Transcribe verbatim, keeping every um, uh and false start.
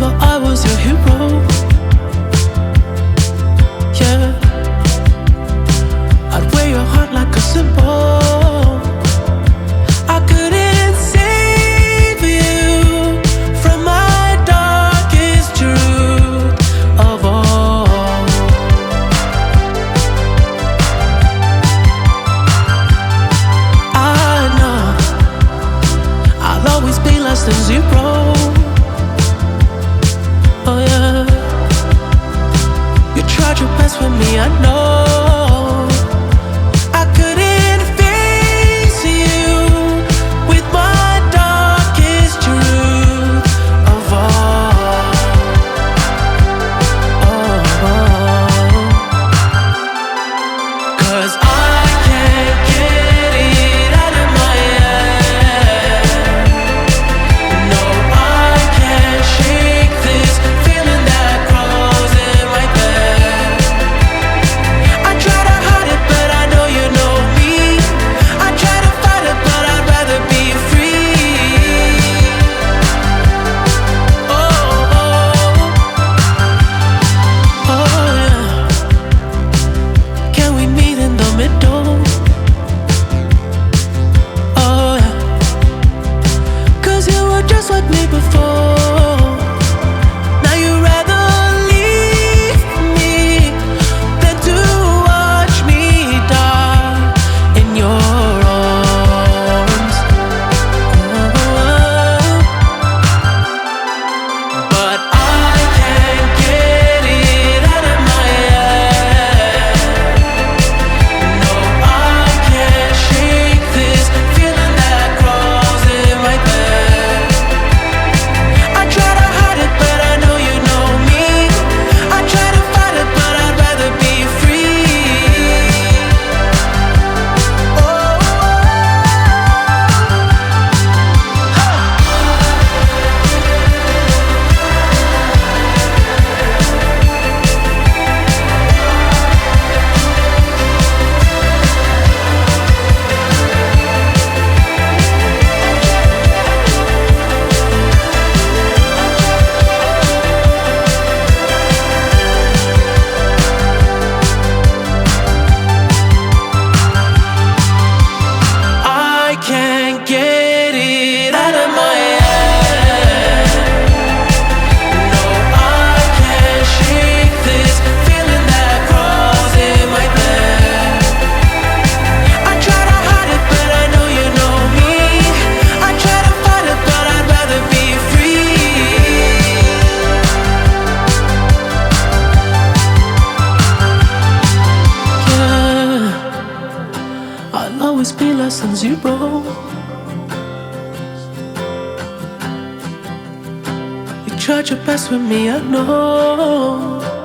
remember I was your hero. Yeah, I'd wear your heart like a symbol. I couldn't save you from my darkest truth of all. I know I'll always be less than zero. Oh yeah, you tried your best with me, I know. I couldn't face you with my darkest truth of all. Oh, oh. 'Cause I can't get it out of my head. No, I can't shake this feeling that crawls in my bed. I try to hide it, but I know you know me. I try to fight it, but I'd rather be free. Oh, oh, oh yeah. Can we meet in the middle? Oh yeah. 'Cause you were just like me before. Now you'd rather leave me than to watch me die in your arms. Oh, but I can't get it out of my head. No, I can't shake this feeling that crawls in my bed. I try to hide it, but I know you know me. I try to fight it, but I'd rather be free. Oh, I can't get it out of my head. No, I can't shake this feeling that crawls in my bed. I try to hide it, but I know you know me. I try to fight it, but I'd rather be free. Yeah, I'll always be less than zero. You tried your best with me, I know.